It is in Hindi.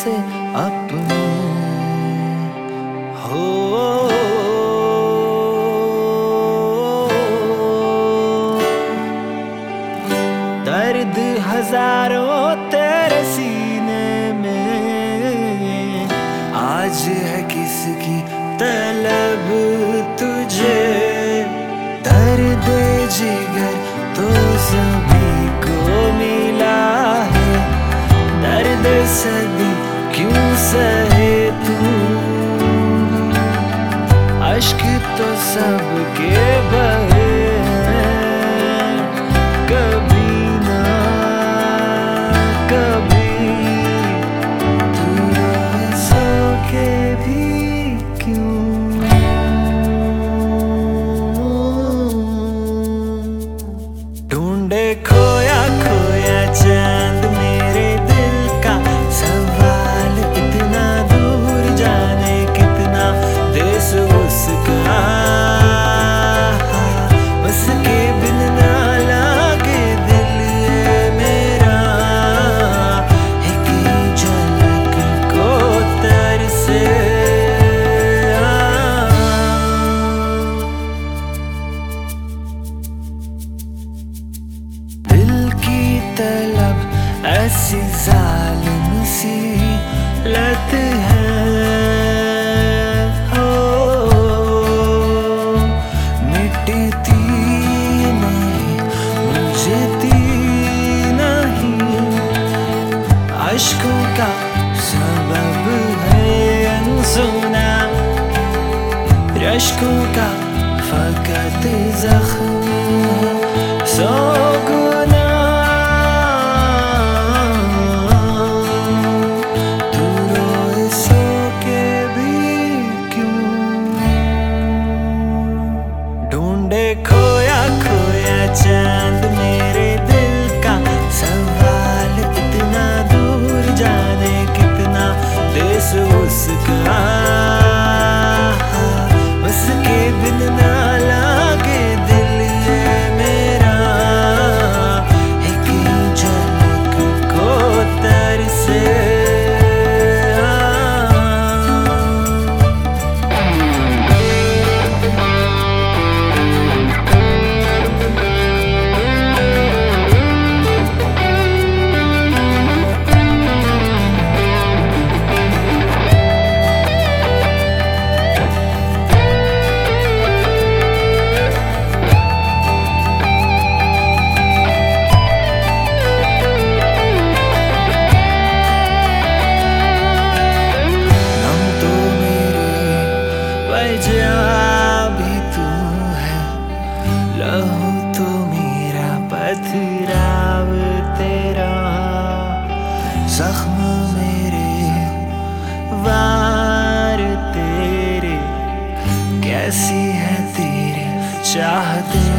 से अपनों हो। दर्द हजारों तेरे सीने में, आज है किसकी तलब तुझे। दर्द जिगर तो सभी को मिला है, दर्द सदी क्यों सहे तू। अश्क तो सबके बहे हैं, कभी ना कभी तू सो के भी क्यों। ढूंढे खोया खोया चांद मेरे दिल का सवाल, इतना दूर जाने कितना देश उसका। उसके बिन ना लागे दिल ये मेरा, एक झलक को तरसे। दिल की तलब ऐसी जालिम सी लत है, हो मिटती नहीं मुझती नहीं। अश्कों का सबब है अनसुना, रश्कों का फकत जख्म सौ गुना। तू रोए सो के भी क्यों। ढूंढे खोया खोया चांद मेरे दिल का सवाल, इतना दूर जाने कितना देश उसका। उसके बिन ना लागे दिल ये मेरा, एक झलक को तरसे। भी तू है लहू तो मेरा, पथराव तेरा जख्म मेरे, वार तेरे। कैसी है तेरी चाहत